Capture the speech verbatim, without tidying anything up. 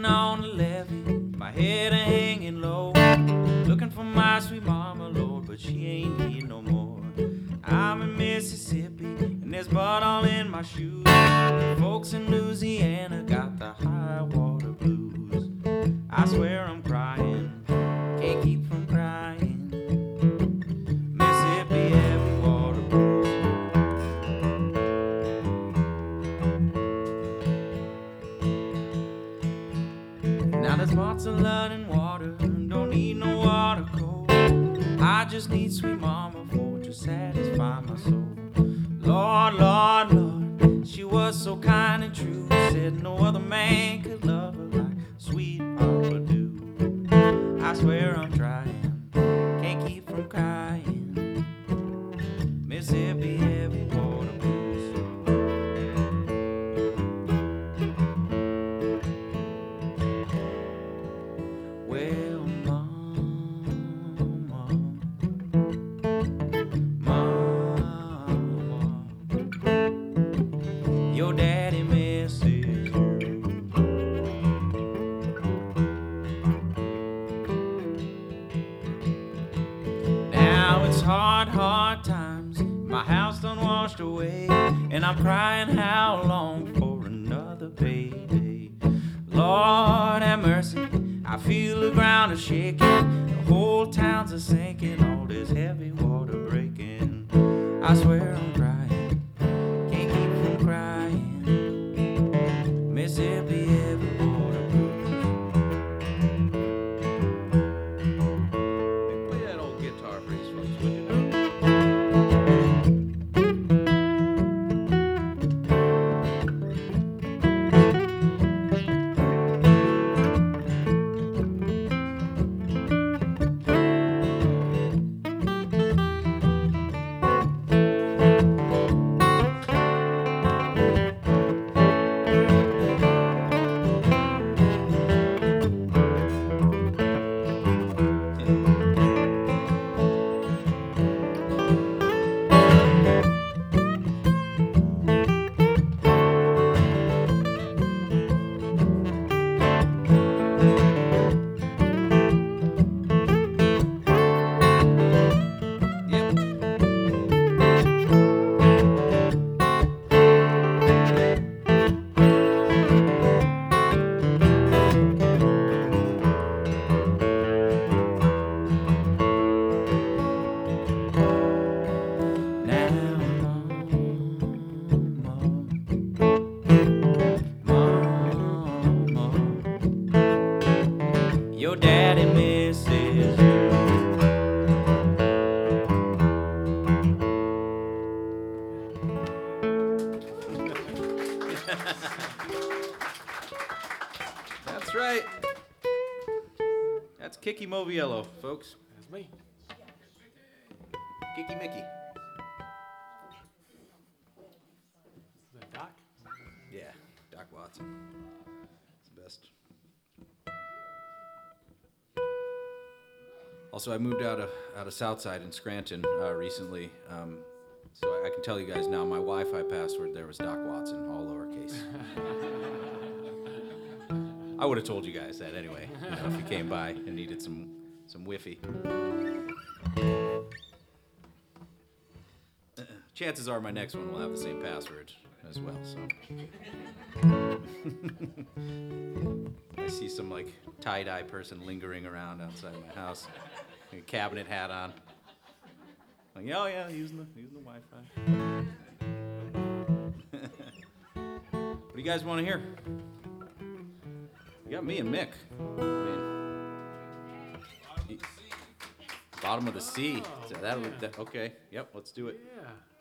Sitting on the levee, my head a hanging low, looking for my sweet mama, Lord, but she ain't here no more. I'm in Mississippi, and there's mud all in my shoes. The folks in Louisiana got the high water blues. I swear I'm crying, can't keep from crying. Mississippi heavy water blues. Now there's lots of blood and water, don't need no water cold. I just need sweet mama for to satisfy my soul. Lord, Lord, Lord, she was so kind and true. Said no other man could love her like sweet Papa do. I swear I'm trying, can't keep from crying. Mississippi heavy water blues. Well, your daddy misses you. Now it's hard, hard times. My house done washed away, and I'm crying how long for another payday. Lord have mercy, I feel the ground is shaking. The whole town's a sinking, all this heavy water breaking. I swear I'm crying, can't keep from crying. Mississippi heavy water blues. Hey, play that old guitar for these folks, would you? Your daddy misses you. That's right. That's Kiki Moviello, folks. That's me. Kiki Mickey. Is that Doc? Yeah, Doc Watson. It's the best. Also, I moved out of out of Southside in Scranton uh, recently, um, so I, I can tell you guys now. My Wi-Fi password there was Doc Watson, all lowercase. I would have told you guys that anyway, you know, if you came by and needed some some Wi-Fi. Uh, chances are my next one will have the same password as well. So I see some like tie-dye person lingering around outside my house, a cabinet hat on. Like, oh yeah, using the using the Wi-Fi. What do you guys want to hear? You got me and Mick. I mean, you- Bottom of the sea. So that, that okay. Yep. Let's do it. Yeah.